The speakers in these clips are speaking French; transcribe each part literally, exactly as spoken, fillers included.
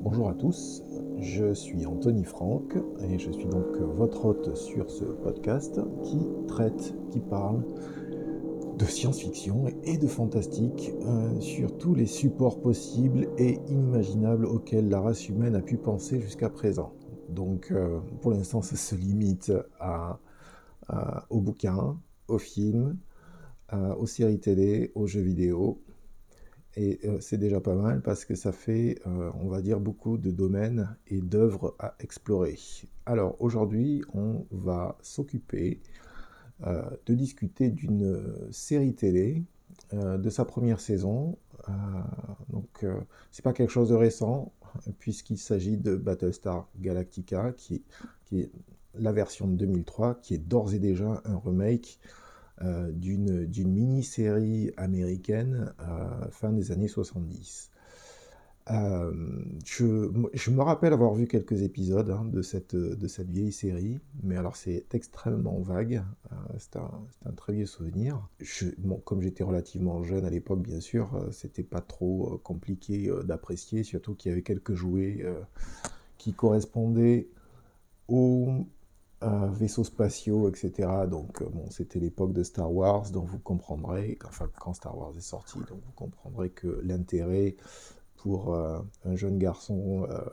Bonjour à tous, je suis Anthony Franck et je suis donc votre hôte sur ce podcast qui traite, qui parle de science-fiction et de fantastique euh, sur tous les supports possibles et inimaginables auxquels la race humaine a pu penser jusqu'à présent. Donc euh, pour l'instant ça se limite à, à- aux bouquins, aux films, à- aux séries télé, aux jeux vidéo. Et euh, c'est déjà pas mal parce que ça fait, euh, on va dire, beaucoup de domaines et d'œuvres à explorer. Alors aujourd'hui, on va s'occuper euh, de discuter d'une série télé, euh, de sa première saison. Euh, donc euh, c'est pas quelque chose de récent puisqu'il s'agit de Battlestar Galactica qui, qui est la version de deux mille trois, qui est d'ores et déjà un remake euh, d'une, d'une mini-série américaine euh, fin des années soixante-dix. Euh, je, je me rappelle avoir vu quelques épisodes hein, de, cette, de cette vieille série, mais alors c'est extrêmement vague, euh, c'est un, c'est un très vieux souvenir. Je, bon, comme j'étais relativement jeune à l'époque, bien sûr, euh, c'était pas trop euh, compliqué euh, d'apprécier, surtout qu'il y avait quelques jouets euh, qui correspondaient aux euh, vaisseaux spatiaux, et cetera. Donc, euh, bon, c'était l'époque de Star Wars, donc vous comprendrez, enfin, quand Star Wars est sorti, donc vous comprendrez que l'intérêt pour euh, un jeune garçon euh,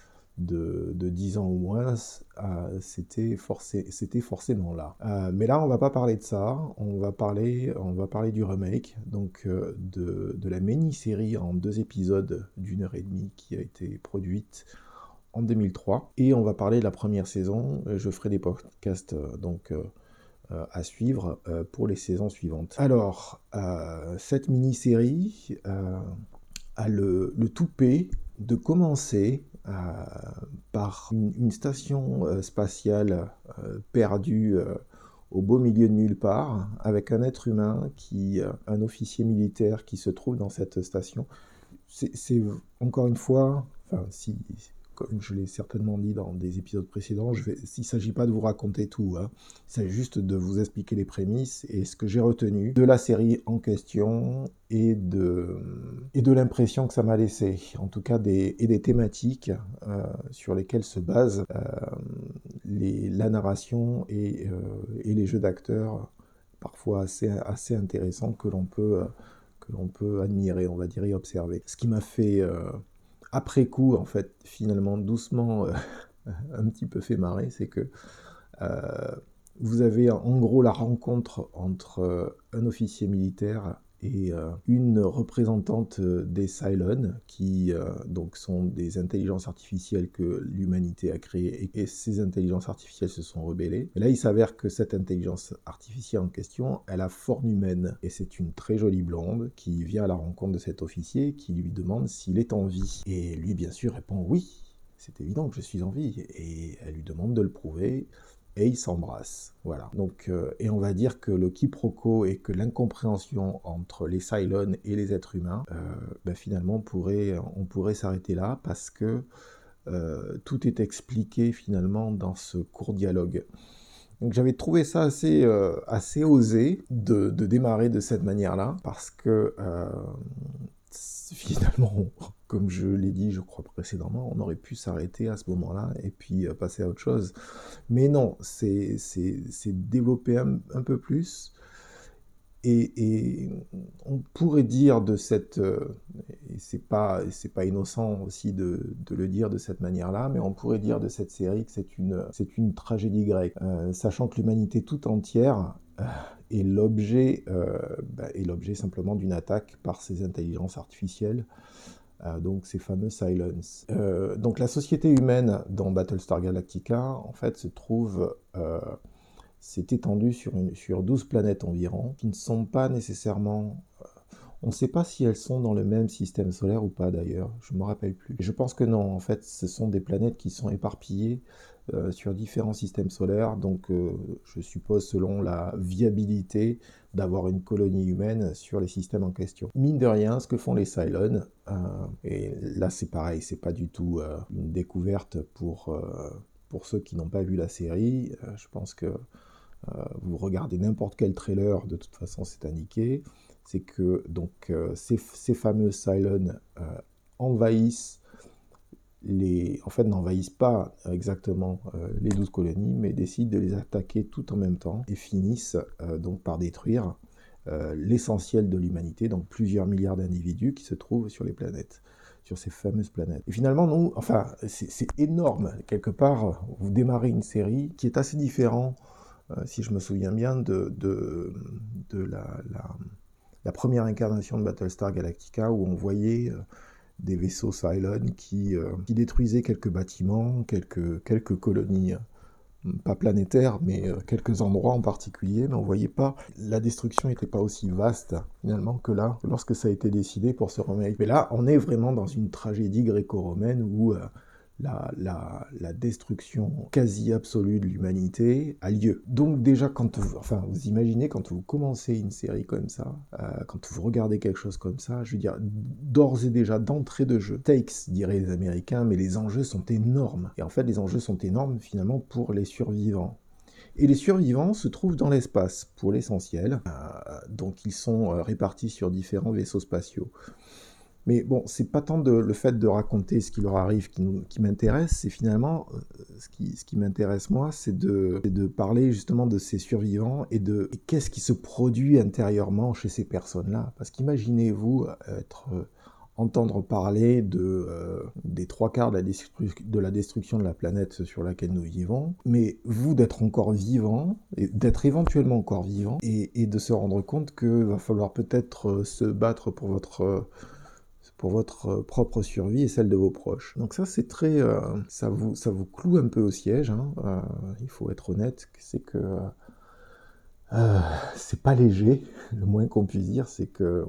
de, de dix ans ou moins, euh, c'était, forcé, c'était forcément là. Euh, mais là, on va pas parler de ça, on va parler, on va parler du remake, donc euh, de, de la mini-série en deux épisodes d'une heure et demie qui a été produite en deux mille trois. Et on va parler de la première saison. Je ferai des podcasts euh, donc euh, euh, à suivre euh, pour les saisons suivantes. Alors, euh, cette mini-série euh, a le, le toupet de commencer euh, par une, une station euh, spatiale euh, perdue euh, au beau milieu de nulle part, avec un être humain, qui, euh, un officier militaire qui se trouve dans cette station. C'est, c'est encore une fois, enfin, si, comme je l'ai certainement dit dans des épisodes précédents, je vais, il ne s'agit pas de vous raconter tout, hein. Il s'agit juste de vous expliquer les prémices et ce que j'ai retenu de la série en question et de, et de l'impression que ça m'a laissé, en tout cas des, et des thématiques euh, sur lesquelles se base euh, les, la narration et, euh, et les jeux d'acteurs, parfois assez, assez intéressants que l'on peut... Euh, que l'on peut admirer, on va dire, et observer. Ce qui m'a fait, euh, après coup, en fait, finalement, doucement, euh, un petit peu fait marrer, c'est que euh, vous avez en gros la rencontre entre euh, un officier militaire et euh, une représentante des Cylons, qui euh, donc sont des intelligences artificielles que l'humanité a créées, et ces intelligences artificielles se sont rebellées. Et là, il s'avère que cette intelligence artificielle en question, elle a forme humaine, et c'est une très jolie blonde qui vient à la rencontre de cet officier, qui lui demande s'il est en vie. Et lui, bien sûr, répond oui. C'est évident que je suis en vie, et elle lui demande de le prouver, et ils s'embrassent. Voilà. Donc, euh, et on va dire que le quiproquo et que l'incompréhension entre les Cylons et les êtres humains, euh, ben finalement, on pourrait, on pourrait s'arrêter là parce que euh, tout est expliqué finalement dans ce court dialogue. Donc j'avais trouvé ça assez, euh, assez osé de, de démarrer de cette manière-là, parce que euh, finalement, comme je l'ai dit, je crois précédemment, on aurait pu s'arrêter à ce moment-là et puis euh, passer à autre chose. Mais non, c'est, c'est, c'est développé un, un peu plus. Et, et on pourrait dire de cette, euh, et c'est pas, c'est pas innocent aussi de, de le dire de cette manière-là, mais on pourrait dire de cette série que c'est une, c'est une tragédie grecque, euh, sachant que l'humanité tout entière euh, est l'objet, euh, bah, est l'objet simplement d'une attaque par ces intelligences artificielles, euh, donc ces fameux Cylons. Euh, donc la société humaine dans Battlestar Galactica, en fait, se trouve euh, c'est étendu sur, une, sur douze planètes environ, qui ne sont pas nécessairement... On ne sait pas si elles sont dans le même système solaire ou pas d'ailleurs, je ne me rappelle plus. Je pense que non, en fait, ce sont des planètes qui sont éparpillées euh, sur différents systèmes solaires, donc euh, je suppose selon la viabilité d'avoir une colonie humaine sur les systèmes en question. Mine de rien, ce que font les Cylons, euh, et là c'est pareil, c'est pas du tout euh, une découverte pour, euh, pour ceux qui n'ont pas vu la série, euh, je pense que euh, vous regardez n'importe quel trailer, de toute façon c'est indiqué, c'est que donc euh, ces, ces fameux Cylons euh, envahissent les, en fait, n'envahissent pas exactement euh, les douze colonies, mais décident de les attaquer tout en même temps et finissent euh, donc par détruire euh, l'essentiel de l'humanité, donc plusieurs milliards d'individus qui se trouvent sur les planètes, sur ces fameuses planètes. Et finalement, non, enfin, c'est, c'est énorme. Quelque part, vous démarrez une série qui est assez différente, euh, si je me souviens bien, de, de, de la, la, la première incarnation de Battlestar Galactica, où on voyait... Euh, des vaisseaux Cylon qui, euh, qui détruisaient quelques bâtiments, quelques, quelques colonies, euh, pas planétaires, mais euh, quelques endroits en particulier, mais on voyait pas, la destruction n'était pas aussi vaste, finalement, que là, lorsque ça a été décidé pour se remettre. Mais là, on est vraiment dans une tragédie gréco-romaine où euh, la, la, la destruction quasi absolue de l'humanité a lieu. Donc déjà, quand vous, enfin, vous imaginez, quand vous commencez une série comme ça, euh, quand vous regardez quelque chose comme ça, je veux dire, d'ores et déjà, d'entrée de jeu, takes, diraient les Américains, mais les enjeux sont énormes. Et en fait, les enjeux sont énormes, finalement, pour les survivants. Et les survivants se trouvent dans l'espace, pour l'essentiel. Euh, donc ils sont euh, répartis sur différents vaisseaux spatiaux. Mais bon, c'est pas tant de, le fait de raconter ce qui leur arrive qui, nous, qui m'intéresse, c'est finalement, euh, ce qui, ce qui m'intéresse moi, c'est de, c'est de parler justement de ces survivants et de et qu'est-ce qui se produit intérieurement chez ces personnes-là. Parce qu'imaginez-vous être, euh, entendre parler de, euh, des trois quarts de la, destru- de la destruction de la planète sur laquelle nous vivons, mais vous d'être encore vivant, et d'être éventuellement encore vivant, et, et de se rendre compte qu'il va falloir peut-être euh, se battre pour votre... Euh, pour votre propre survie et celle de vos proches. Donc ça, c'est très... Euh, ça, vous, ça vous cloue un peu au siège, hein. Euh, il faut être honnête, c'est que... Euh, c'est pas léger, le moins qu'on puisse dire, c'est que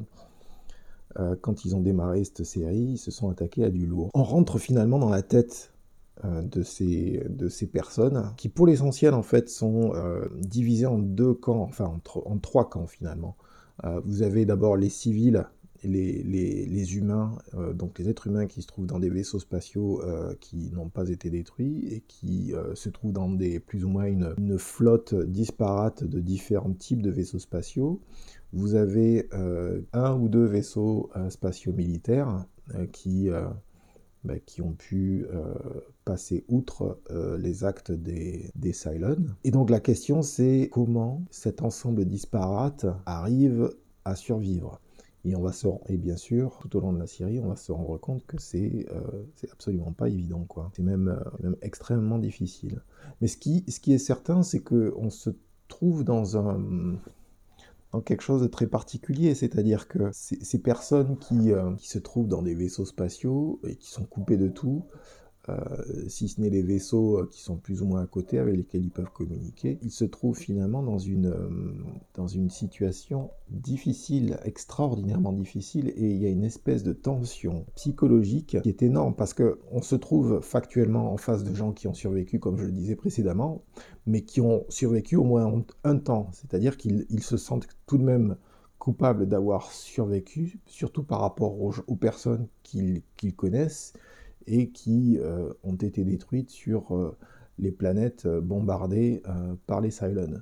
euh, quand ils ont démarré cette série, ils se sont attaqués à du lourd. On rentre finalement dans la tête euh, de, ces, de ces personnes, qui pour l'essentiel, en fait, sont euh, divisées en deux camps, enfin en, tro- en trois camps finalement. Euh, vous avez d'abord les civils, les, les, les humains, euh, donc les êtres humains qui se trouvent dans des vaisseaux spatiaux euh, qui n'ont pas été détruits et qui euh, se trouvent dans des, plus ou moins une, une flotte disparate de différents types de vaisseaux spatiaux. Vous avez euh, un ou deux vaisseaux euh, spatiaux militaires euh, qui, euh, bah, qui ont pu euh, passer outre euh, les actes des, des Cylons. Et donc la question c'est comment cet ensemble disparate arrive à survivre. Et on va se, et bien sûr, tout au long de la série, on va se rendre compte que c'est euh, c'est absolument pas évident, quoi. C'est même, euh, même extrêmement difficile. Mais ce qui, ce qui est certain, c'est qu'on se trouve dans un, dans quelque chose de très particulier, c'est-à-dire que ces, ces personnes qui, euh, qui se trouvent dans des vaisseaux spatiaux et qui sont coupés de tout, euh, si ce n'est les vaisseaux qui sont plus ou moins à côté avec lesquels ils peuvent communiquer, ils se trouvent finalement dans une, euh, dans une situation difficile, extraordinairement difficile, et il y a une espèce de tension psychologique qui est énorme parce qu'on se trouve factuellement en face de gens qui ont survécu, comme je le disais précédemment, mais qui ont survécu au moins un temps, c'est-à-dire qu'ils ils se sentent tout de même coupables d'avoir survécu, surtout par rapport aux, aux personnes qu'ils qu'ils connaissent, et qui euh, ont été détruites sur euh, les planètes euh, bombardées euh, par les Cylons.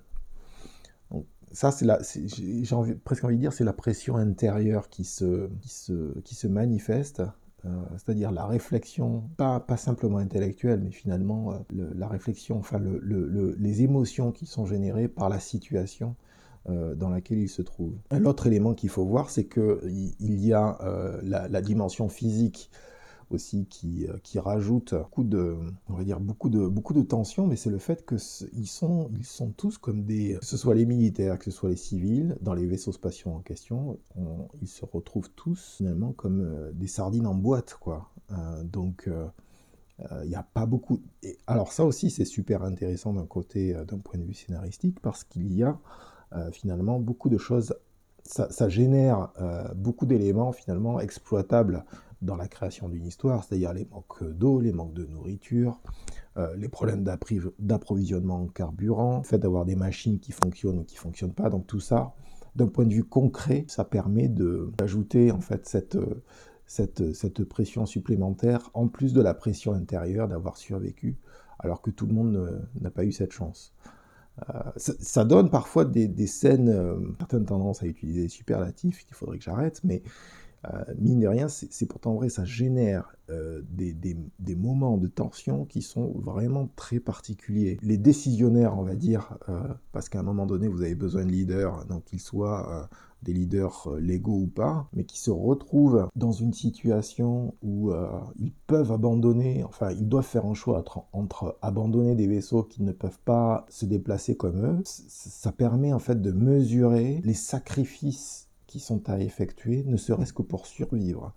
Donc, ça, c'est la, c'est, j'ai, j'ai envie, presque envie de dire, c'est la pression intérieure qui se, qui se, qui se manifeste, euh, c'est-à-dire la réflexion, pas, pas simplement intellectuelle, mais finalement euh, le, la réflexion, enfin le, le, le, les émotions qui sont générées par la situation euh, dans laquelle il se trouve. L'autre élément qu'il faut voir, c'est qu'il il y a euh, la, la dimension physique aussi qui, qui rajoute beaucoup de, on va dire beaucoup de, beaucoup de tension, mais c'est le fait qu'ils sont, ils sont tous comme des, que ce soit les militaires, que ce soit les civils, dans les vaisseaux spatiaux en question, on, ils se retrouvent tous finalement comme euh, des sardines en boîte, quoi. Euh, donc euh, il n'y a pas beaucoup... Et alors ça aussi c'est super intéressant d'un côté, euh, d'un point de vue scénaristique, parce qu'il y a euh, finalement beaucoup de choses, ça, ça génère euh, beaucoup d'éléments finalement exploitables dans la création d'une histoire, c'est-à-dire les manques d'eau, les manques de nourriture, euh, les problèmes d'approvisionnement en carburant, le fait d'avoir des machines qui fonctionnent ou qui ne fonctionnent pas, donc tout ça, d'un point de vue concret, ça permet de, d'ajouter en fait cette... Cette, cette pression supplémentaire, en plus de la pression intérieure d'avoir survécu, alors que tout le monde ne, n'a pas eu cette chance. Euh, ça, ça donne parfois des, des scènes, euh, certaines tendances à utiliser des superlatifs, qu'il faudrait que j'arrête, mais euh, mine de rien, c'est, c'est pourtant vrai, ça génère euh, des, des, des moments de tension qui sont vraiment très particuliers. Les décisionnaires, on va dire, euh, parce qu'à un moment donné, vous avez besoin de leaders, donc qu'ils soient euh, des leaders euh, légaux ou pas, mais qui se retrouvent dans une situation où euh, ils peuvent abandonner, enfin, ils doivent faire un choix entre, entre abandonner des vaisseaux qui ne peuvent pas se déplacer comme eux. C- ça permet en fait de mesurer les sacrifices qui sont à effectuer, ne serait-ce que pour survivre.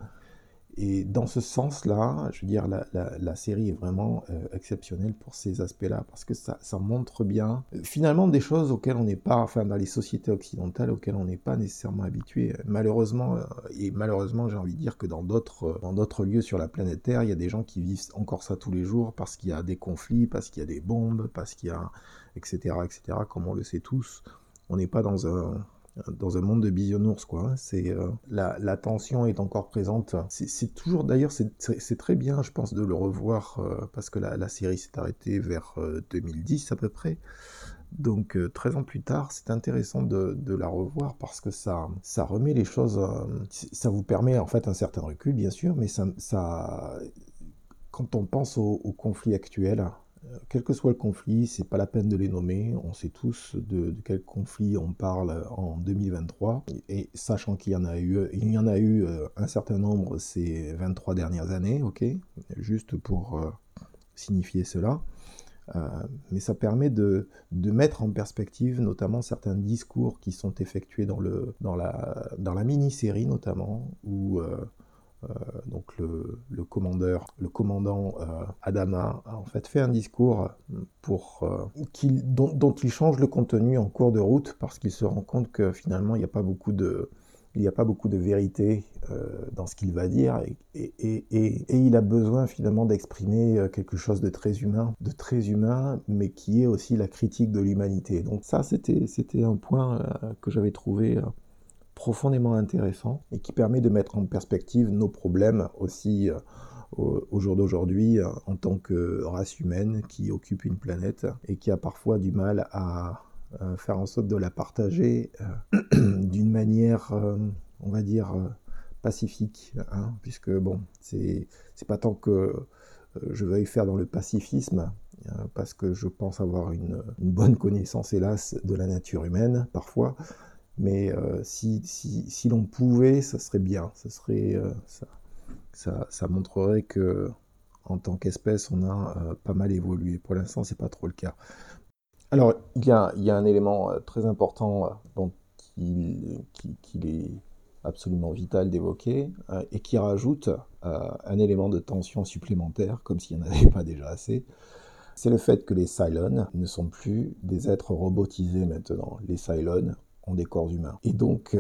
Et dans ce sens-là, je veux dire, la, la, la série est vraiment euh, exceptionnelle pour ces aspects-là, parce que ça, ça montre bien, euh, finalement, des choses auxquelles on n'est pas, enfin, dans les sociétés occidentales, auxquelles on n'est pas nécessairement habitué. Malheureusement, euh, et malheureusement, j'ai envie de dire que dans d'autres, euh, dans d'autres lieux sur la planète Terre, il y a des gens qui vivent encore ça tous les jours, parce qu'il y a des conflits, parce qu'il y a des bombes, parce qu'il y a, et cetera, et cetera, comme on le sait tous. On n'est pas dans un dans un monde de bisounours, quoi. C'est, euh, la, la tension est encore présente. C'est, c'est toujours, d'ailleurs, c'est, c'est, c'est très bien, je pense, de le revoir, euh, parce que la, la série s'est arrêtée vers euh, deux mille dix à peu près. Donc, euh, treize ans plus tard, c'est intéressant de, de la revoir parce que ça, ça remet les choses... euh, ça vous permet, en fait, un certain recul, bien sûr, mais ça... ça quand on pense au, au conflit actuel, euh, quel que soit le conflit, c'est pas la peine de les nommer. On sait tous de, de quel conflit on parle en deux mille vingt-trois. Et, et sachant qu'il y en a eu, il y en a eu euh, un certain nombre ces vingt-trois dernières années, ok, juste pour euh, signifier cela. Euh, mais ça permet de, de mettre en perspective notamment certains discours qui sont effectués dans, le, dans, la, dans la mini-série notamment, où euh, euh, donc le, le commandeur, le commandant euh, Adama a en fait fait un discours pour, euh, qu'il, dont, dont il change le contenu en cours de route parce qu'il se rend compte que finalement il n'y a pas beaucoup de, il n'y a pas beaucoup de vérité euh, dans ce qu'il va dire et, et, et, et, et il a besoin finalement d'exprimer quelque chose de très humain, de très humain, mais qui est aussi la critique de l'humanité. Donc ça, c'était, c'était un point euh, que j'avais trouvé euh, profondément intéressant et qui permet de mettre en perspective nos problèmes aussi euh, au, au jour d'aujourd'hui euh, en tant que race humaine qui occupe une planète et qui a parfois du mal à euh, faire en sorte de la partager euh, d'une manière, euh, on va dire, euh, pacifique, hein, puisque bon, c'est, c'est pas tant que euh, je veuille faire dans le pacifisme, euh, parce que je pense avoir une, une bonne connaissance, hélas, de la nature humaine, parfois, mais euh, si, si, si l'on pouvait, ça serait bien. Ça, serait, euh, ça, ça, ça montrerait que en tant qu'espèce, on a euh, pas mal évolué. Pour l'instant, c'est pas trop le cas. Alors, il y a, il y a un élément euh, très important euh, dont il, qui, qu'il est absolument vital d'évoquer euh, et qui rajoute euh, un élément de tension supplémentaire, comme s'il n'y en avait pas déjà assez. C'est le fait que les Cylons ne sont plus des êtres robotisés maintenant. Les Cylons ont des corps humains. Et donc,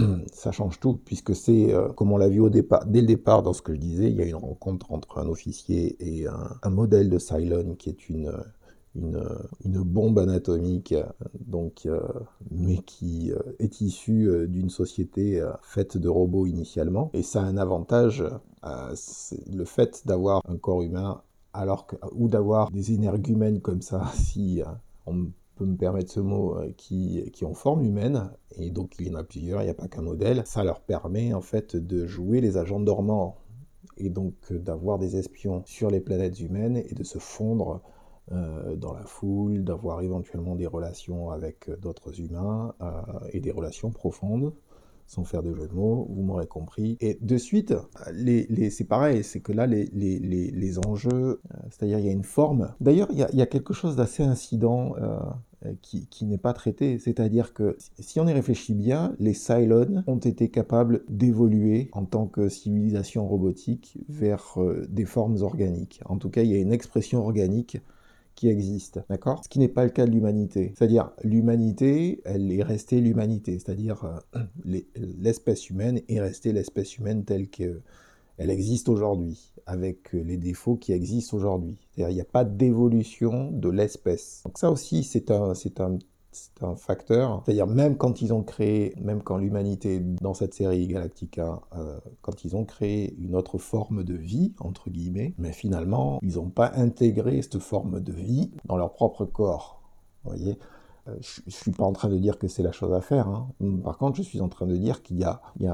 ça change tout, puisque c'est, euh, comme on l'a vu au départ, dès le départ dans ce que je disais, il y a une rencontre entre un officier et un, un modèle de Cylon qui est une, une, une bombe anatomique, donc, euh, mais qui euh, est issue euh, d'une société euh, faite de robots initialement. Et ça a un avantage, euh, c'est le fait d'avoir un corps humain alors que, ou d'avoir des énergumènes comme ça, si euh, on peut me permettre ce mot, euh, qui, qui ont forme humaine, et donc il y en a plusieurs, il n'y a pas qu'un modèle, ça leur permet en fait de jouer les agents dormants, et donc euh, d'avoir des espions sur les planètes humaines, et de se fondre euh, dans la foule, d'avoir éventuellement des relations avec d'autres humains, euh, et des relations profondes, sans faire de jeu de mots, vous m'aurez compris. Et de suite, les, les, c'est pareil, c'est que là, les, les, les, les enjeux, euh, c'est-à-dire il y a une forme. D'ailleurs, il y a, il y a quelque chose d'assez incident euh, qui, qui n'est pas traité, c'est-à-dire que si on y réfléchit bien, les Cylons ont été capables d'évoluer en tant que civilisation robotique vers euh, des formes organiques. En tout cas, il y a une expression organique qui existe, d'accord? Ce qui n'est pas le cas de l'humanité. C'est-à-dire, l'humanité, elle est restée l'humanité, c'est-à-dire euh, les, l'espèce humaine est restée l'espèce humaine telle qu'elle existe aujourd'hui, avec les défauts qui existent aujourd'hui. C'est-à-dire, il n'y a pas d'évolution de l'espèce. Donc ça aussi, c'est un, c'est un, c'est un facteur. C'est-à-dire, même quand ils ont créé, même quand l'humanité, dans cette série Galactica, euh, quand ils ont créé une autre forme de vie, entre guillemets, mais finalement, ils n'ont pas intégré cette forme de vie dans leur propre corps. Vous voyez ? euh, Je ne suis pas en train de dire que c'est la chose à faire. Hein. Par contre, je suis en train de dire qu'il y a, il y a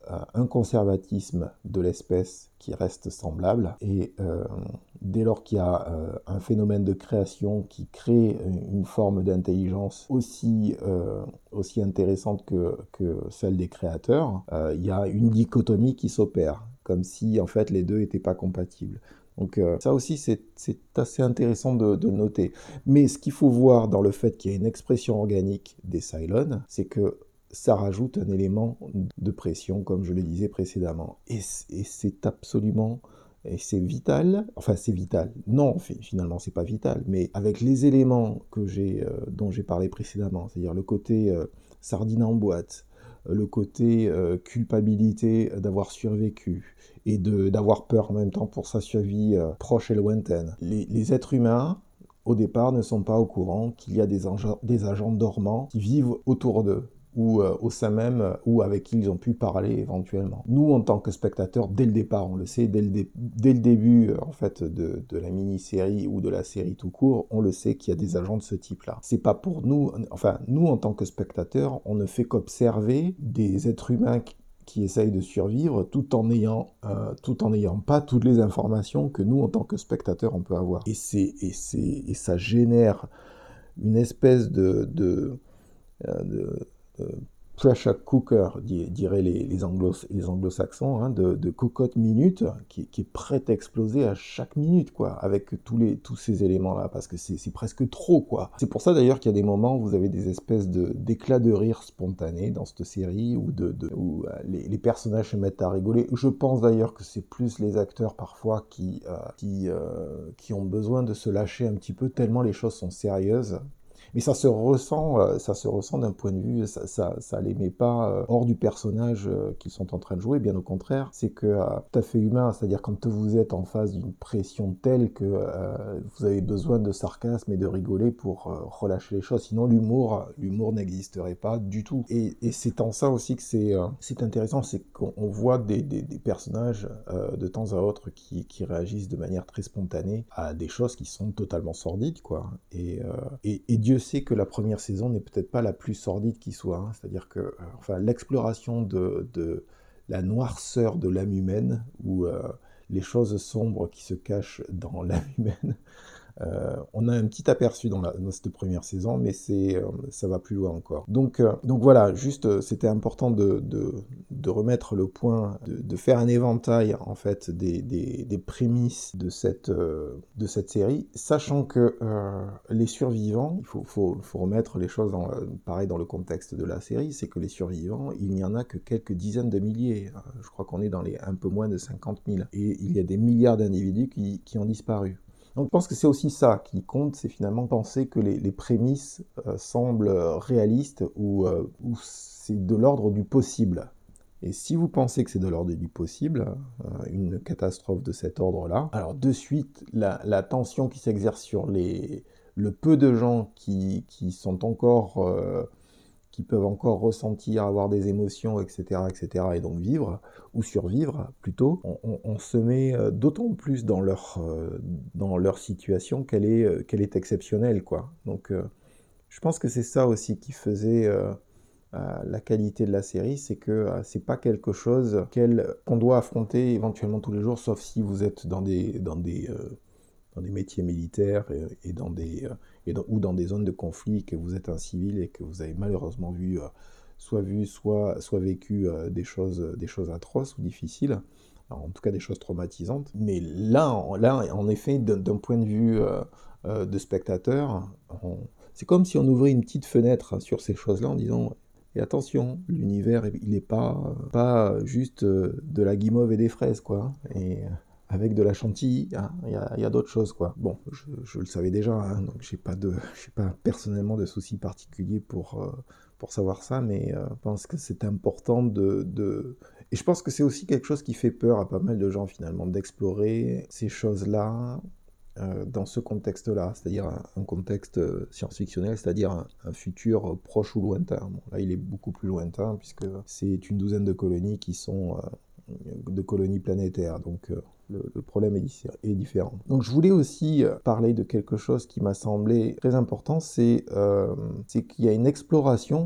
euh, un conservatisme de l'espèce qui reste semblable, et euh, dès lors qu'il y a euh, un phénomène de création qui crée une forme d'intelligence aussi, euh, aussi intéressante que, que celle des créateurs, euh, il y a une dichotomie qui s'opère, comme si en fait les deux n'étaient pas compatibles. Donc euh, ça aussi c'est, c'est assez intéressant de, de noter. Mais ce qu'il faut voir dans le fait qu'il y a une expression organique des Cylons, c'est que ça rajoute un élément de pression, comme je le disais précédemment. Et, et c'est absolument... Et c'est vital, enfin c'est vital, non finalement c'est pas vital, mais avec les éléments que j'ai, euh, dont j'ai parlé précédemment, c'est-à-dire le côté euh, sardine en boîte, euh, le côté euh, culpabilité d'avoir survécu, et de, d'avoir peur en même temps pour sa survie euh, proche et lointaine. Les, les êtres humains, au départ, ne sont pas au courant qu'il y a des, enja- des agents dormants qui vivent autour d'eux, ou euh, au sein même, euh, ou avec qui ils ont pu parler éventuellement. Nous, en tant que spectateurs, dès le départ, on le sait, dès le, dé- dès le début euh, en fait, de, de la mini-série ou de la série tout court, on le sait qu'il y a des agents de ce type-là. C'est pas pour nous, enfin, nous, en tant que spectateurs, on ne fait qu'observer des êtres humains qui qui essayent de survivre tout en ayant euh, tout en n'ayant pas toutes les informations que nous, en tant que spectateurs, on peut avoir. Et, c'est, et, c'est, et ça génère une espèce de, de, euh, de, de pressure cooker, diraient les, les, anglo, les anglo-saxons, hein, de, de cocotte minute qui, qui est prête à exploser à chaque minute, quoi, avec tous, les, tous ces éléments-là, parce que c'est, c'est presque trop, quoi. C'est pour ça d'ailleurs qu'il y a des moments où vous avez des espèces de, d'éclats de rire spontanés dans cette série, où, de, de, où euh, les, les personnages se mettent à rigoler. Je pense d'ailleurs que c'est plus les acteurs parfois qui, euh, qui, euh, qui ont besoin de se lâcher un petit peu, tellement les choses sont sérieuses. Mais ça se ressent, ça se ressent d'un point de vue, ça, ça, ça les met pas hors du personnage qu'ils sont en train de jouer, bien au contraire. C'est que euh, tout à fait humain, c'est-à-dire quand vous êtes en face d'une pression telle que euh, vous avez besoin de sarcasme et de rigoler pour euh, relâcher les choses. Sinon, l'humour, l'humour n'existerait pas du tout. Et, et c'est en ça aussi que c'est, euh, c'est intéressant, c'est qu'on voit des, des, des personnages euh, de temps à autre qui, qui réagissent de manière très spontanée à des choses qui sont totalement sordides, quoi. Et, euh, et, et Dieu sait que la première saison n'est peut-être pas la plus sordide qui soit, hein. C'est-à-dire que euh, enfin, l'exploration de, de la noirceur de l'âme humaine, ou euh, les choses sombres qui se cachent dans l'âme humaine, Euh, on a un petit aperçu dans, la, dans cette première saison, mais c'est, euh, ça va plus loin encore. Donc, euh, donc voilà, juste, euh, c'était important de, de, de remettre le point, de, de faire un éventail en fait des, des, des prémices de cette, euh, de cette série, sachant que euh, les survivants, il faut, faut, faut remettre les choses dans, euh, pareil dans le contexte de la série, c'est que les survivants, il n'y en a que quelques dizaines de milliers. Je crois qu'on est dans les un peu moins de cinquante mille. Et il y a des milliards d'individus qui, qui ont disparu. Donc je pense que c'est aussi ça qui compte, c'est finalement penser que les, les prémices euh, semblent réalistes, ou, euh, ou c'est de l'ordre du possible. Et si vous pensez que c'est de l'ordre du possible, euh, une catastrophe de cet ordre-là, alors de suite, la, la tension qui s'exerce sur les, le peu de gens qui, qui sont encore... Euh, qui peuvent encore ressentir, avoir des émotions, et cetera, et cetera, et donc vivre, ou survivre plutôt, on, on, on se met d'autant plus dans leur, euh, dans leur situation qu'elle est, euh, qu'elle est exceptionnelle, quoi. Donc euh, je pense que c'est ça aussi qui faisait euh, euh, la qualité de la série, c'est que euh, c'est pas quelque chose qu'on doit affronter éventuellement tous les jours, sauf si vous êtes dans des, dans des, euh, dans des métiers militaires et, et dans des, euh, et dans, ou dans des zones de conflit, que vous êtes un civil et que vous avez malheureusement vu, euh, soit vu, soit, soit vécu euh, des, choses, des choses atroces ou difficiles, alors, en tout cas des choses traumatisantes. Mais là, en, là, en effet, d'un, d'un point de vue euh, euh, de spectateur, on, c'est comme si on ouvrait une petite fenêtre sur ces choses-là en disant... Et attention, l'univers, il n'est pas, pas juste de la guimauve et des fraises, quoi. Et avec de la chantilly, il hein, y a, y a d'autres choses, quoi. Bon, je, je le savais déjà, hein, donc j'ai pas de, j'ai pas personnellement de soucis particuliers pour, euh, pour savoir ça, mais euh, je pense que c'est important de, de... Et je pense que c'est aussi quelque chose qui fait peur à pas mal de gens, finalement, d'explorer ces choses-là, Euh, dans ce contexte-là, c'est-à-dire un, un contexte euh, science-fictionnel, c'est-à-dire un, un futur euh, proche ou lointain. Bon, là, il est beaucoup plus lointain, puisque c'est une douzaine de colonies qui sont euh, de colonies planétaires, donc euh, le, le problème est, est différent. Donc je voulais aussi euh, parler de quelque chose qui m'a semblé très important, c'est, euh, c'est qu'il y a une exploration.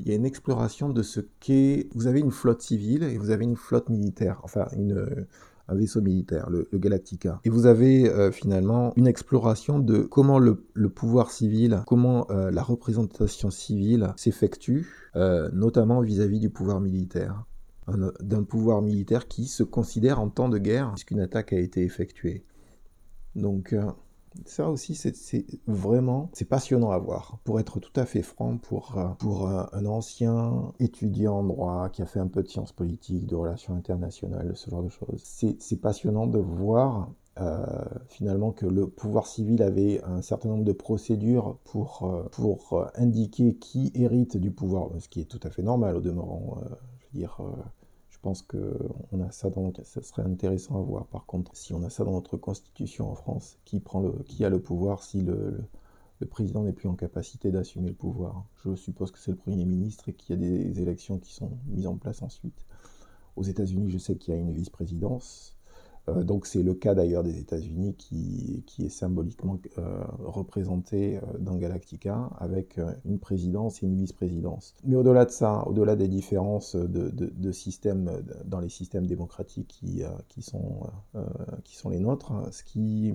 il y a une exploration de ce qu'est... Vous avez une flotte civile et vous avez une flotte militaire, enfin une, euh, un vaisseau militaire, le, le Galactica. Et vous avez euh, finalement une exploration de comment le, le pouvoir civil, comment euh, la représentation civile s'effectue, euh, notamment vis-à-vis du pouvoir militaire. Un, d'un pouvoir militaire qui se considère en temps de guerre puisqu'une attaque a été effectuée. Donc... Euh, Ça aussi, c'est, c'est vraiment, c'est passionnant à voir. Pour être tout à fait franc, pour, pour un ancien étudiant en droit qui a fait un peu de sciences politiques, de relations internationales, ce genre de choses, c'est, c'est passionnant de voir euh, finalement que le pouvoir civil avait un certain nombre de procédures pour, euh, pour indiquer qui hérite du pouvoir, ce qui est tout à fait normal au demeurant. Euh, je veux dire... Euh, Je pense qu'on a ça dans notre... Ça serait intéressant à voir. Par contre, si on a ça dans notre constitution en France, qui, prend le... qui a le pouvoir si le, le, le président n'est plus en capacité d'assumer le pouvoir? Je suppose que c'est le Premier ministre et qu'il y a des élections qui sont mises en place ensuite. Aux États-Unis, je sais qu'il y a une vice-présidence. Euh, donc c'est le cas d'ailleurs des États-Unis qui, qui est symboliquement euh, représenté euh, dans Galactica avec euh, une présidence et une vice-présidence. Mais au-delà de ça, au-delà des différences de, de, de systèmes dans les systèmes démocratiques qui, euh, qui, sont, euh, qui sont les nôtres, ce qui,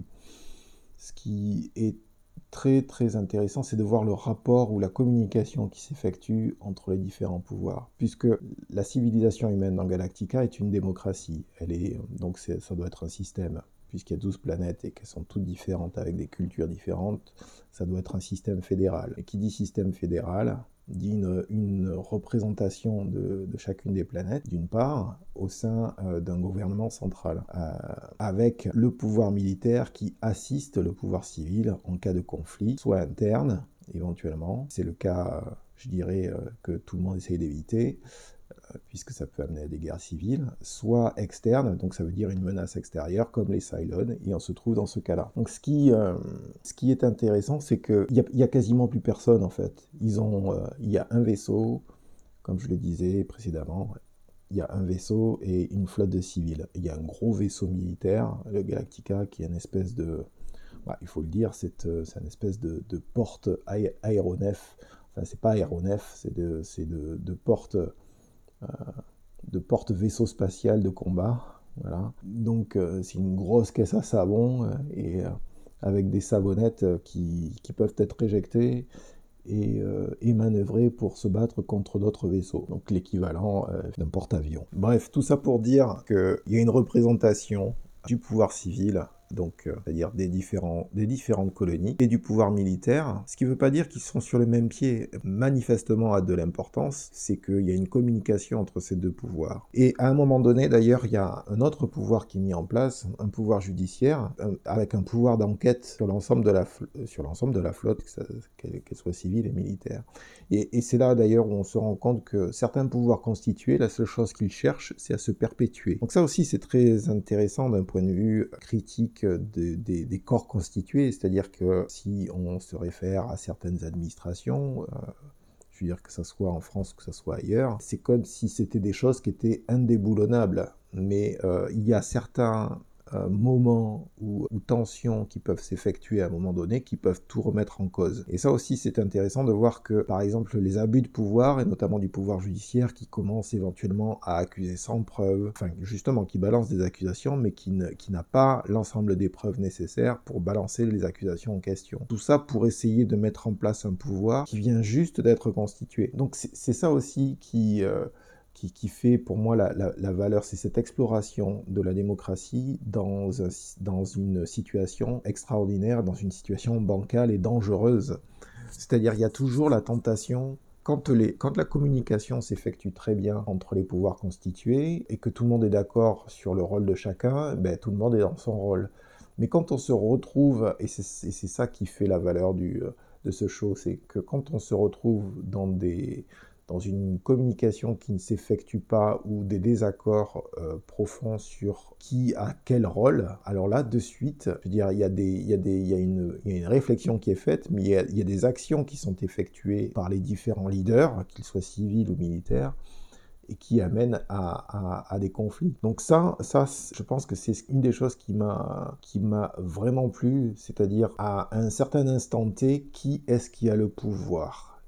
ce qui est très très intéressant, c'est de voir le rapport ou la communication qui s'effectue entre les différents pouvoirs. Puisque la civilisation humaine dans Galactica est une démocratie. Elle est, donc c'est, ça doit être un système. Puisqu'il y a douze planètes et qu'elles sont toutes différentes avec des cultures différentes, ça doit être un système fédéral. Et qui dit système fédéral dit une, une représentation de, de chacune des planètes, d'une part, au sein euh, d'un gouvernement central, euh, avec le pouvoir militaire qui assiste le pouvoir civil en cas de conflit, soit interne, éventuellement. C'est le cas, euh, je dirais, euh, que tout le monde essaye d'éviter, euh, puisque ça peut amener à des guerres civiles, soit externe, donc ça veut dire une menace extérieure, comme les Cylons, et on se trouve dans ce cas-là. Donc ce qui, euh, ce qui est intéressant, c'est qu'il n'y a, y a quasiment plus personne, en fait. Ils ont, euh, il y a un vaisseau, comme je le disais précédemment, il y a un vaisseau et une flotte de civils. Il y a un gros vaisseau militaire, le Galactica, qui est une espèce de... Bah, il faut le dire, c'est, euh, c'est une espèce de, de porte aé- aéronef. Enfin, c'est pas aéronef, c'est de, c'est de, de porte... Euh, de porte-vaisseau spatial de combat. Voilà. Donc euh, c'est une grosse caisse à savon euh, et euh, avec des savonnettes euh, qui, qui peuvent être éjectées et, euh, et manœuvrées pour se battre contre d'autres vaisseaux. Donc l'équivalent euh, d'un porte-avions. Bref, tout ça pour dire qu'il y a une représentation du pouvoir civil, donc euh, c'est-à-dire des, différents, des différentes colonies, et du pouvoir militaire, ce qui ne veut pas dire qu'ils sont sur le même pied. Manifestement a de l'importance, c'est qu'il y a une communication entre ces deux pouvoirs. Et à un moment donné, d'ailleurs, il y a un autre pouvoir qui est mis en place, un pouvoir judiciaire, un, avec un pouvoir d'enquête sur l'ensemble de la, sur l'ensemble de la flotte, que ça, qu'elle, qu'elle soit civile et militaire. Et, et c'est là d'ailleurs où on se rend compte que certains pouvoirs constitués, la seule chose qu'ils cherchent, c'est à se perpétuer. Donc ça aussi, c'est très intéressant d'un point de vue critique de, de, des corps constitués, c'est-à-dire que si on se réfère à certaines administrations, euh, je veux dire que ce soit en France ou que ce soit ailleurs, c'est comme si c'était des choses qui étaient indéboulonnables. Mais euh, il y a certains euh, moments ou, ou tensions qui peuvent s'effectuer à un moment donné qui peuvent tout remettre en cause. Et ça aussi, c'est intéressant de voir que, par exemple, les abus de pouvoir, et notamment du pouvoir judiciaire, qui commencent éventuellement à accuser sans preuve, enfin, justement, qui balance des accusations, mais qui, ne, qui n'a pas l'ensemble des preuves nécessaires pour balancer les accusations en question. Tout ça pour essayer de mettre en place un pouvoir qui vient juste d'être constitué. Donc c'est, c'est ça aussi qui... Euh, Qui, qui fait pour moi la, la, la valeur, c'est cette exploration de la démocratie dans, un, dans une situation extraordinaire, dans une situation bancale et dangereuse. C'est-à-dire il y a toujours la tentation, quand, les, quand la communication s'effectue très bien entre les pouvoirs constitués et que tout le monde est d'accord sur le rôle de chacun, ben, tout le monde est dans son rôle. Mais quand on se retrouve, et c'est, et c'est ça qui fait la valeur du, de ce show, c'est que quand on se retrouve dans des... dans une communication qui ne s'effectue pas ou des désaccords euh, profonds sur qui a quel rôle, alors là, de suite, je veux dire, il y a, des, il y a, des, il y a, une, il y a une réflexion qui est faite, mais il y, a, il y a des actions qui sont effectuées par les différents leaders, qu'ils soient civils ou militaires, et qui amènent à, à, à des conflits. Donc ça, ça, je pense que c'est une des choses qui m'a, qui m'a vraiment plu, c'est-à-dire à un certain instant T, qui est-ce qui a le pouvoir ?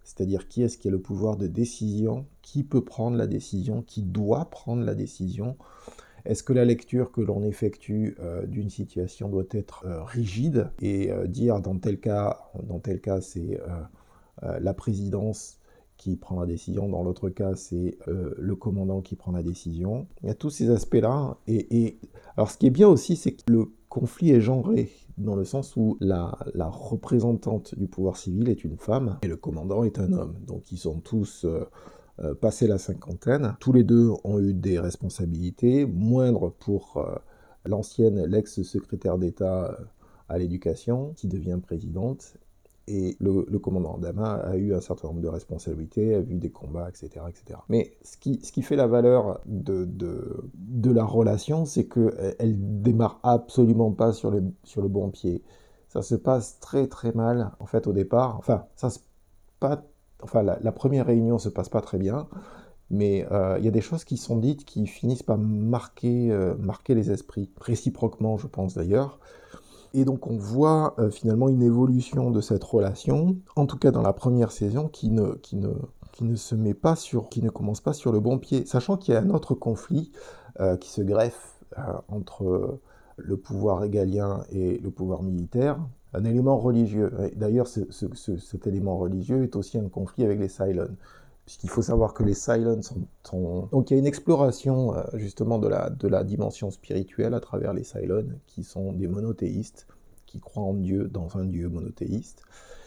c'est-à-dire qui est-ce qui a le pouvoir de décision, qui peut prendre la décision, qui doit prendre la décision. Est-ce que la lecture que l'on effectue euh, d'une situation doit être euh, rigide et euh, dire dans tel cas, dans tel cas c'est euh, euh, la présidence qui prend la décision, dans l'autre cas c'est euh, le commandant qui prend la décision. Il y a tous ces aspects-là. Et, et alors ce qui est bien aussi, c'est que le conflit est genré, dans le sens où la, la représentante du pouvoir civil est une femme et le commandant est un homme. Donc ils sont tous euh, euh, passés la cinquantaine. Tous les deux ont eu des responsabilités, moindres pour euh, l'ancienne, l'ex-secrétaire d'État euh, à l'éducation, qui devient présidente. Et le, le commandant Dama a eu un certain nombre de responsabilités, a vu des combats, et cetera et cetera. Mais ce qui, ce qui fait la valeur de, de, de la relation, c'est qu'elle ne démarre absolument pas sur le, sur le bon pied. Ça se passe très très mal, en fait, au départ. Enfin, ça se pas, enfin la, la première réunion ne se passe pas très bien, mais il euh, y a des choses qui sont dites qui finissent par marquer, euh, marquer les esprits, réciproquement, je pense d'ailleurs. Et donc on voit euh, finalement une évolution de cette relation, en tout cas dans la première saison, qui ne, qui ne, qui ne se met pas sur, qui ne commence pas sur le bon pied, sachant qu'il y a un autre conflit euh, qui se greffe euh, entre le pouvoir régalien et le pouvoir militaire, un élément religieux. D'ailleurs, ce, ce, ce, cet élément religieux est aussi un conflit avec les Cylons, puisqu'il faut savoir que les Cylons sont, sont... Donc il y a une exploration euh, justement de la, de la dimension spirituelle à travers les Cylons, qui sont des monothéistes, qui croient en Dieu, dans un Dieu monothéiste.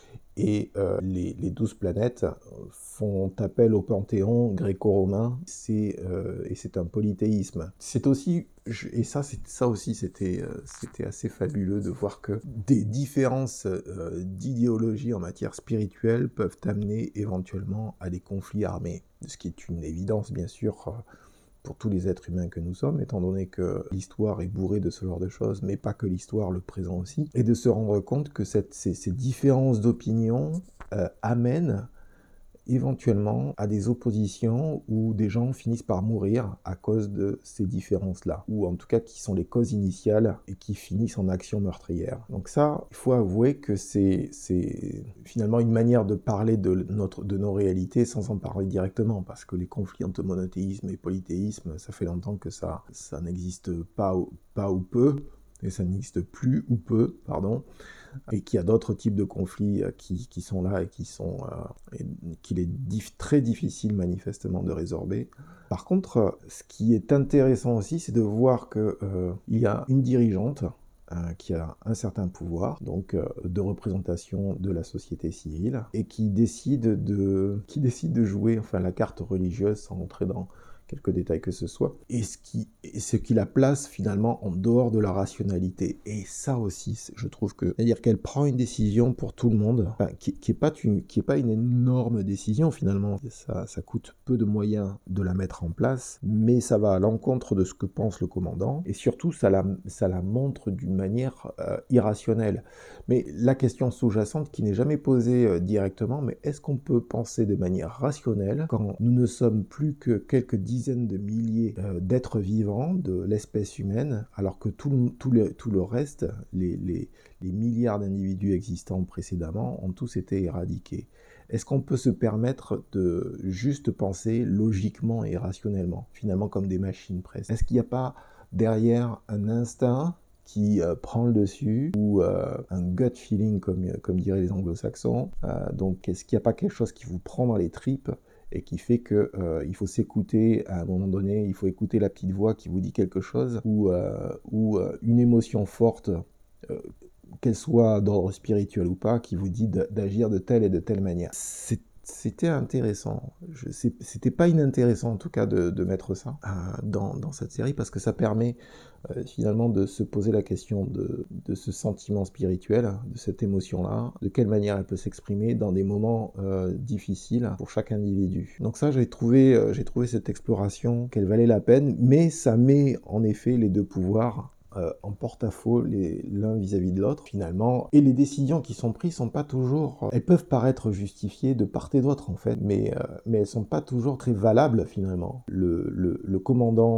Et euh, les, les douze planètes font appel au panthéon gréco-romain, c'est, euh, et c'est un polythéisme. C'est aussi, et ça, c'est, ça aussi c'était, euh, c'était assez fabuleux de voir que des différences euh, d'idéologie en matière spirituelle peuvent amener éventuellement à des conflits armés, ce qui est une évidence bien sûr euh, pour tous les êtres humains que nous sommes, étant donné que l'histoire est bourrée de ce genre de choses, mais pas que l'histoire, le présent aussi, et de se rendre compte que cette, ces, ces différences d'opinion euh, amènent éventuellement à des oppositions où des gens finissent par mourir à cause de ces différences-là, ou en tout cas qui sont les causes initiales et qui finissent en action meurtrière. Donc ça, il faut avouer que c'est, c'est finalement une manière de parler de, notre, de nos réalités sans en parler directement, parce que les conflits entre monothéisme et polythéisme, ça fait longtemps que ça, ça n'existe pas, pas ou peu, et ça n'existe plus ou peu, pardon, et qu'il y a d'autres types de conflits qui, qui sont là et qui sont euh, et qu'il est dif- très difficile manifestement de résorber. Par contre, ce qui est intéressant aussi, c'est de voir qu'il euh, y a une dirigeante euh, qui a un certain pouvoir, donc euh, de représentation de la société civile, et qui décide de, qui décide de jouer enfin, la carte religieuse sans entrer dans quelques détails que ce soit, et ce qui, et ce qui la place finalement en dehors de la rationalité. Et ça aussi, je trouve que, c'est-à-dire qu'elle prend une décision pour tout le monde, enfin, qui, qui est pas une, qui est pas une énorme décision finalement. Ça, ça coûte peu de moyens de la mettre en place, mais ça va à l'encontre de ce que pense le commandant, et surtout ça la, ça la montre d'une manière euh, irrationnelle. Mais la question sous-jacente qui n'est jamais posée euh, directement, mais est-ce qu'on peut penser de manière rationnelle quand nous ne sommes plus que quelques dizaines de milliers euh, d'êtres vivants de l'espèce humaine, alors que tout le, tout le, tout le reste, les, les, les milliards d'individus existants précédemment, ont tous été éradiqués. Est-ce qu'on peut se permettre de juste penser logiquement et rationnellement, finalement comme des machines presque? Est-ce qu'il n'y a pas derrière un instinct qui euh, prend le dessus, ou euh, un gut feeling, comme, comme diraient les anglo-saxons? euh, Donc, est-ce qu'il n'y a pas quelque chose qui vous prend dans les tripes et qui fait qu'il euh, faut s'écouter à un moment donné, il faut écouter la petite voix qui vous dit quelque chose, ou, euh, ou euh, une émotion forte, euh, qu'elle soit d'ordre spirituel ou pas, qui vous dit d'agir de telle et de telle manière. C'est C'était intéressant. Je, c'était pas inintéressant en tout cas de, de mettre ça euh, dans, dans cette série, parce que ça permet euh, finalement de se poser la question de, de ce sentiment spirituel, de cette émotion-là, de quelle manière elle peut s'exprimer dans des moments euh, difficiles pour chaque individu. Donc ça, j'ai trouvé, euh, j'ai trouvé cette exploration qu'elle valait la peine, mais ça met en effet les deux pouvoirs Euh, en porte-à-faux les, l'un vis-à-vis de l'autre, finalement. Et les décisions qui sont prises sont pas toujours... Euh, elles peuvent paraître justifiées de part et d'autre, en fait, mais, euh, mais elles sont pas toujours très valables, finalement. Le, le, le commandant,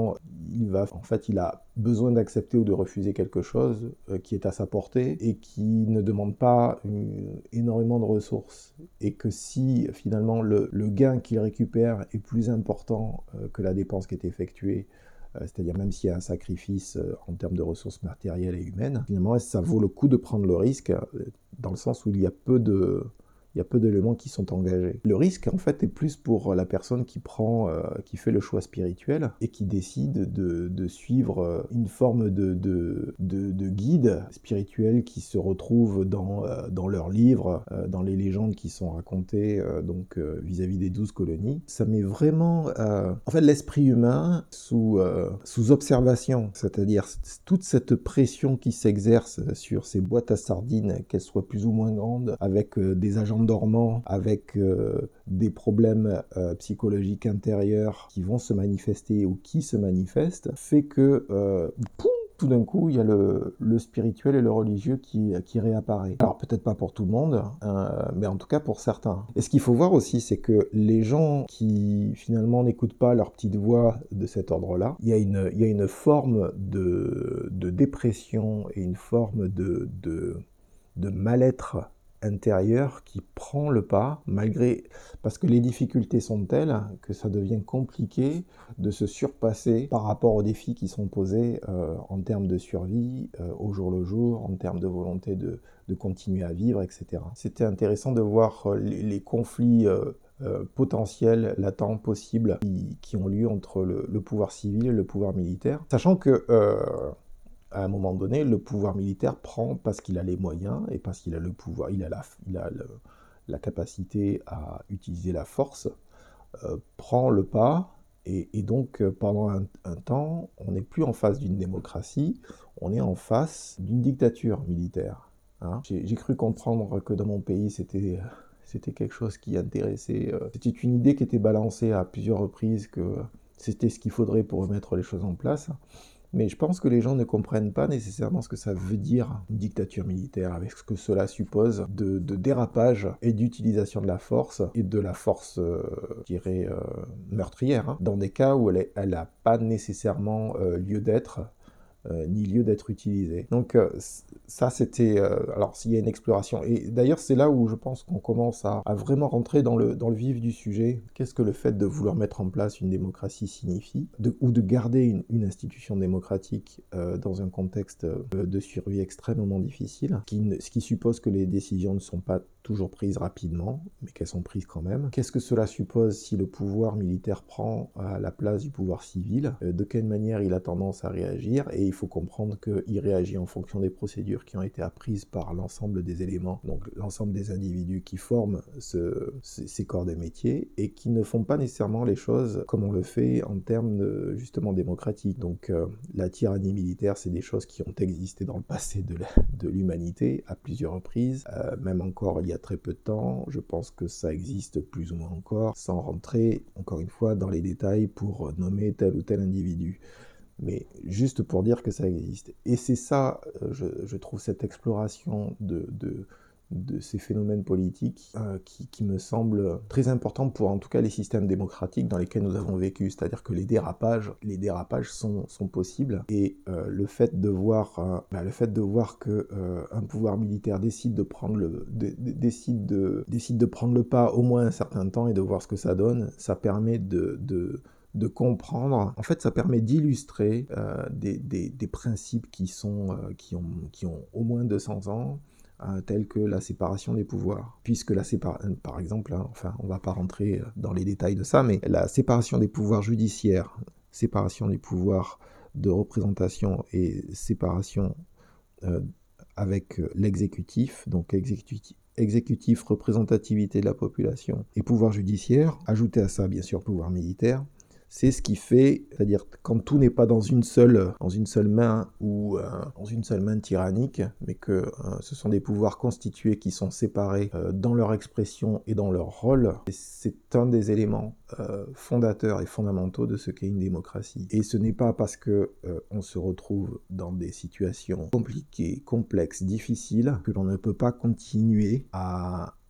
il va, en fait, il a besoin d'accepter ou de refuser quelque chose euh, qui est à sa portée et qui ne demande pas une, énormément de ressources. Et que si finalement le, le gain qu'il récupère est plus important euh, que la dépense qui est effectuée, euh, c'est-à-dire même s'il y a un sacrifice euh, en termes de ressources matérielles et humaines, finalement ça vaut le coup de prendre le risque euh, dans le sens où il y a peu de... Il y a peu d'éléments qui sont engagés. Le risque, en fait, est plus pour la personne qui prend, euh, qui fait le choix spirituel et qui décide de, de suivre une forme de, de, de, de guide spirituel qui se retrouve dans, euh, dans leurs livres, euh, dans les légendes qui sont racontées euh, donc, euh, vis-à-vis des douze colonies. Ça met vraiment, euh, en fait, l'esprit humain sous, euh, sous observation, c'est-à-dire toute cette pression qui s'exerce sur ces boîtes à sardines, qu'elles soient plus ou moins grandes, avec euh, des agents dormants, avec euh, des problèmes euh, psychologiques intérieurs qui vont se manifester ou qui se manifestent, fait que euh, poum, tout d'un coup, il y a le, le spirituel et le religieux qui, qui réapparaît. Alors peut-être pas pour tout le monde, euh, mais en tout cas pour certains. Et ce qu'il faut voir aussi, c'est que les gens qui finalement n'écoutent pas leur petite voix de cet ordre-là, il y a une, il y a une forme de, de dépression et une forme de, de, de mal-être intérieur qui prend le pas, malgré, parce que les difficultés sont telles que ça devient compliqué de se surpasser par rapport aux défis qui sont posés euh, en termes de survie, euh, au jour le jour, en termes de volonté de, de continuer à vivre, et cetera. C'était intéressant de voir euh, les, les conflits euh, euh, potentiels, latents, possibles, qui, qui ont lieu entre le, le pouvoir civil et le pouvoir militaire, sachant que euh, à un moment donné, le pouvoir militaire prend, parce qu'il a les moyens et parce qu'il a le pouvoir, il a la, il a le, la capacité à utiliser la force, euh, prend le pas, et, et donc euh, pendant un, un temps, on n'est plus en face d'une démocratie, on est en face d'une dictature militaire. Hein. J'ai, j'ai cru comprendre que dans mon pays, c'était... C'était quelque chose qui intéressait. Euh, c'était une idée qui était balancée à plusieurs reprises, que c'était ce qu'il faudrait pour remettre les choses en place. Mais je pense que les gens ne comprennent pas nécessairement ce que ça veut dire, une dictature militaire, avec ce que cela suppose de, de dérapage et d'utilisation de la force, et de la force, euh, je dirais, euh, meurtrière, hein, dans des cas où elle n'a pas nécessairement euh, lieu d'être, Euh, ni lieu d'être utilisé. Donc euh, ça c'était... Euh, alors s'il y a une exploration, et d'ailleurs c'est là où je pense qu'on commence à, à vraiment rentrer dans le, dans le vif du sujet. Qu'est-ce que le fait de vouloir mettre en place une démocratie signifie, de, ou de garder une, une institution démocratique euh, dans un contexte euh, de survie extrêmement difficile, qui ne, ce qui suppose que les décisions ne sont pas toujours prises rapidement, mais qu'elles sont prises quand même. Qu'est-ce que cela suppose si le pouvoir militaire prend à la place du pouvoir civil? euh, De quelle manière il a tendance à réagir? Et il faut comprendre qu'il réagit en fonction des procédures qui ont été apprises par l'ensemble des éléments, donc l'ensemble des individus qui forment ce, ces corps des métiers, et qui ne font pas nécessairement les choses comme on le fait en termes de, justement démocratiques. Donc euh, la tyrannie militaire, c'est des choses qui ont existé dans le passé de, la, de l'humanité à plusieurs reprises, euh, même encore il y a très peu de temps. Je pense que ça existe plus ou moins encore, sans rentrer encore une fois dans les détails pour nommer tel ou tel individu, mais juste pour dire que ça existe. Et c'est ça, je, je trouve, cette exploration de, de, de ces phénomènes politiques euh, qui, qui me semble très important pour en tout cas les systèmes démocratiques dans lesquels nous avons vécu, c'est-à-dire que les dérapages, les dérapages sont, sont possibles, et euh, le fait de voir, euh, bah, le fait de voir que euh, un pouvoir militaire décide de prendre le, de, de, décide de, décide de prendre le pas au moins un certain temps et de voir ce que ça donne, ça permet de, de de comprendre, en fait ça permet d'illustrer euh, des, des, des principes qui, sont, euh, qui, ont, qui ont au moins deux cents ans, euh, tels que la séparation des pouvoirs. Puisque la séparation, par exemple, hein, enfin on va pas rentrer dans les détails de ça, mais la séparation des pouvoirs judiciaires, séparation des pouvoirs de représentation et séparation euh, avec l'exécutif, donc exécutif, exécutif, représentativité de la population et pouvoir judiciaire, ajouté à ça bien sûr pouvoir militaire, c'est ce qui fait, c'est-à-dire quand tout n'est pas dans une seule, dans une seule main ou euh, dans une seule main tyrannique, mais que euh, ce sont des pouvoirs constitués qui sont séparés euh, dans leur expression et dans leur rôle. Et c'est un des éléments euh, fondateurs et fondamentaux de ce qu'est une démocratie. Et ce n'est pas parce que euh, on se retrouve dans des situations compliquées, complexes, difficiles, que l'on ne peut pas continuer à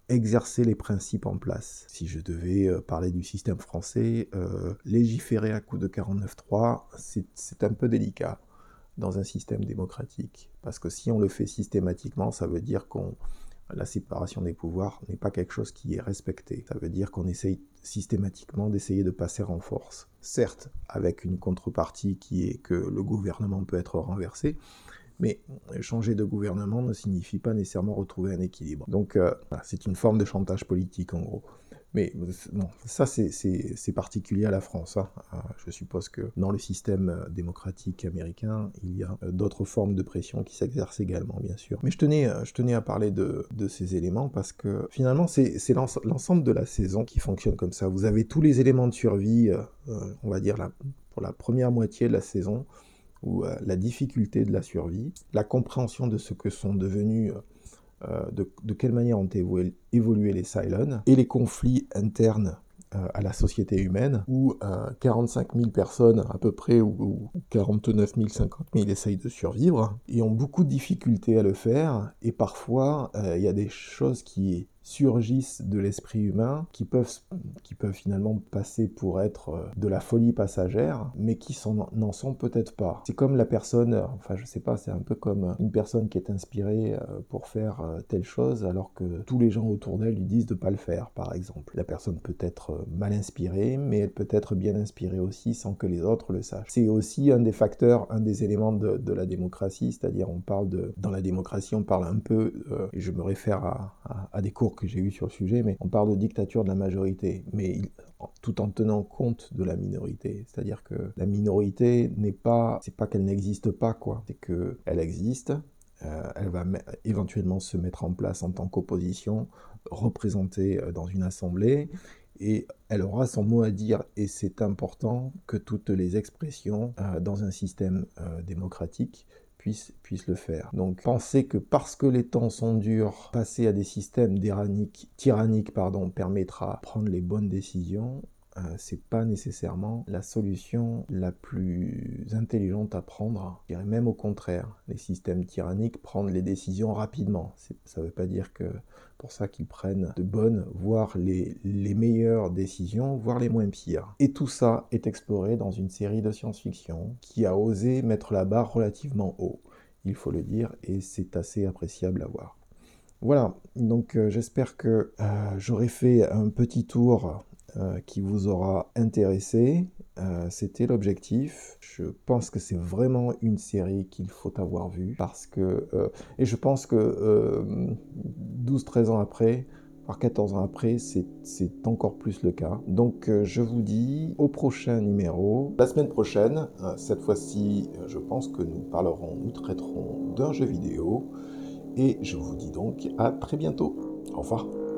exercer les principes en place. Si je devais euh, parler du système français, euh, légiférer à coup de quarante-neuf trois, c'est, c'est un peu délicat dans un système démocratique. Parce que si on le fait systématiquement, ça veut dire qu'on la séparation des pouvoirs n'est pas quelque chose qui est respecté. Ça veut dire qu'on essaye systématiquement d'essayer de passer en force. Certes, avec une contrepartie qui est que le gouvernement peut être renversé, mais changer de gouvernement ne signifie pas nécessairement retrouver un équilibre. Donc euh, c'est une forme de chantage politique en gros. Mais bon, ça c'est, c'est, c'est particulier à la France. Hein. Je suppose que dans le système démocratique américain, il y a d'autres formes de pression qui s'exercent également, bien sûr. Mais je tenais, je tenais à parler de, de ces éléments parce que finalement, c'est, c'est l'ensemble de la saison qui fonctionne comme ça. Vous avez tous les éléments de survie, euh, on va dire, la, pour la première moitié de la saison, où euh, la difficulté de la survie, la compréhension de ce que sont devenus... Euh, de, de quelle manière ont évolué, évolué les Cylons, et les conflits internes euh, à la société humaine, où euh, quarante-cinq mille personnes à peu près, ou, ou quarante-neuf mille, cinquante mille essayent de survivre, et ont beaucoup de difficultés à le faire, et parfois il euh, y a des choses qui surgissent de l'esprit humain, qui peuvent, qui peuvent finalement passer pour être de la folie passagère, mais qui sont, n'en sont peut-être pas. C'est comme la personne, enfin je sais pas, c'est un peu comme une personne qui est inspirée pour faire telle chose, alors que tous les gens autour d'elle lui disent de pas le faire, par exemple. La personne peut être mal inspirée, mais elle peut être bien inspirée aussi sans que les autres le sachent. C'est aussi un des facteurs, un des éléments de, de la démocratie, c'est-à-dire on parle de, dans la démocratie, on parle un peu, euh, et je me réfère à, à, à des cours que j'ai eu sur le sujet, mais on parle de dictature de la majorité, mais il, tout en tenant compte de la minorité. C'est-à-dire que la minorité n'est pas, c'est pas qu'elle n'existe pas, quoi. C'est qu'elle existe, euh, elle va éventuellement se mettre en place en tant qu'opposition, représentée dans une assemblée, et elle aura son mot à dire, et c'est important que toutes les expressions euh, dans un système euh, démocratique Puissent, puissent le faire. Donc penser que parce que les temps sont durs, passer à des systèmes tyranniques, tyranniques pardon, permettra de prendre les bonnes décisions, euh, c'est pas nécessairement la solution la plus intelligente à prendre. Je dirais même au contraire, les systèmes tyranniques prennent les décisions rapidement. C'est, ça veut pas dire que pour ça qu'ils prennent de bonnes, voire les, les meilleures décisions, voire les moins pires. Et tout ça est exploré dans une série de science-fiction qui a osé mettre la barre relativement haut, il faut le dire, et c'est assez appréciable à voir. Voilà, donc euh, j'espère que euh, j'aurai fait un petit tour euh, qui vous aura intéressé. Euh, c'était l'objectif. Je pense que c'est vraiment une série qu'il faut avoir vue parce que euh, et je pense que euh, douze treize ans après, voire quatorze ans après, c'est, c'est encore plus le cas. Donc euh, je vous dis au prochain numéro. La semaine prochaine, euh, cette fois-ci, je pense que nous parlerons, nous traiterons d'un jeu vidéo. Et je vous dis donc à très bientôt. Au revoir.